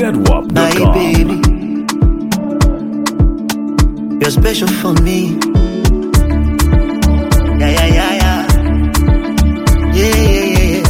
ZWAP.com. My baby, you're special for me. Yeah, yeah, yeah, yeah. Yeah, yeah, yeah, yeah.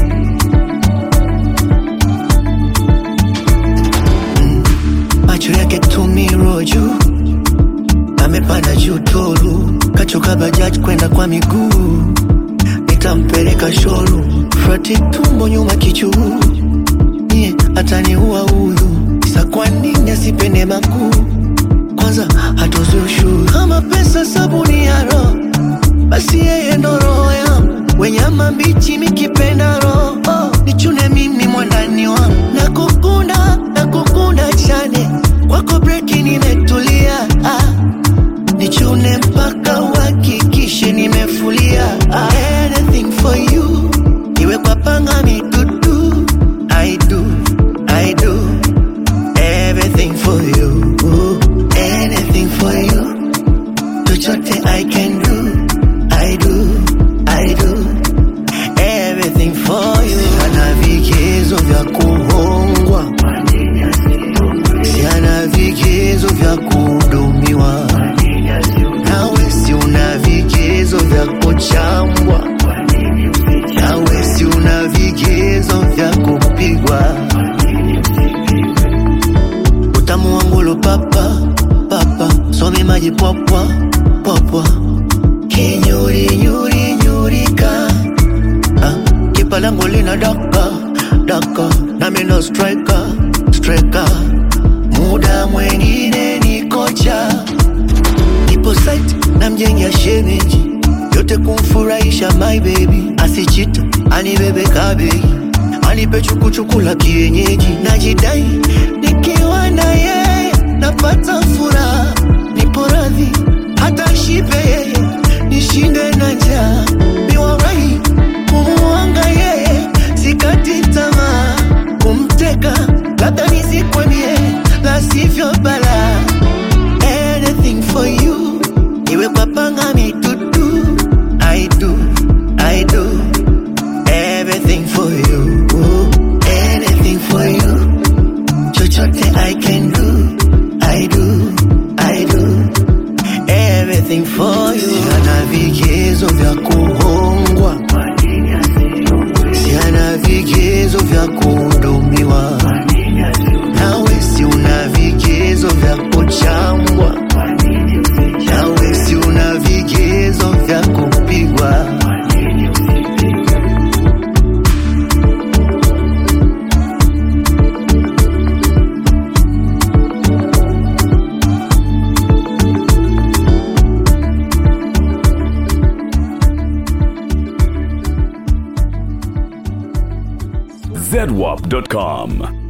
Macho yake tumiroju, amepanda juu toru, kachoka bajaji kwenda kwa miguu, nitampeleka shoru, frati tumbo nyuma kichuu, nie ataniua huyu, sa kwa nini asipende makuu, kwanza hatozi ushuru, kama pesa sabuni ya roho, basi yeye ndo roho yangu, wenyama mbichi mikipenda roho, nichune mimi mwandani wangu, nakukunda chane, wako breki nimetulia, nichune mpaka uhakikishe nimefulia, anything for you, iwe kwa panga mitutu, I do, everything for you, anything for you, chochote I can do, I do, everything for you. Siana vigezo vya kuhongwa, siana vigezo vya kuhudumiwa, nawe si una vigezo vya kuchambwa, nawe si una vigezo vya kupigwa. Utamu wangu papa, some maji popwa, kinyuri-nyuri-nyurika, kipa langu lina daka, na mino striker, muda mwengine ni kocha, nipo site na mjengia shemeji, yote kumfurahisha my baby, asichita, anibebe kabegi, anipe chukuchukula kienyeji, najidai, nikiwa na yeye, napata furaha, nipo radhi, hata shipe yeye, nishinde na njaa, niwarai, kumuanga yeye, sikati tamaa, kumteka, labda nisikwambie, la sivyo bala, anything for you, iwe kwa panga mitutu, I do, everything for you, anything for you, chochote I can do, I do, everything for you. Siana vigezo vya kuhongwa, siana vigezo vya kuhudumiwa, nawe si una vigezo vya kuchambwa, nawe si una vigezo vya kupigwa. ZWAP.com.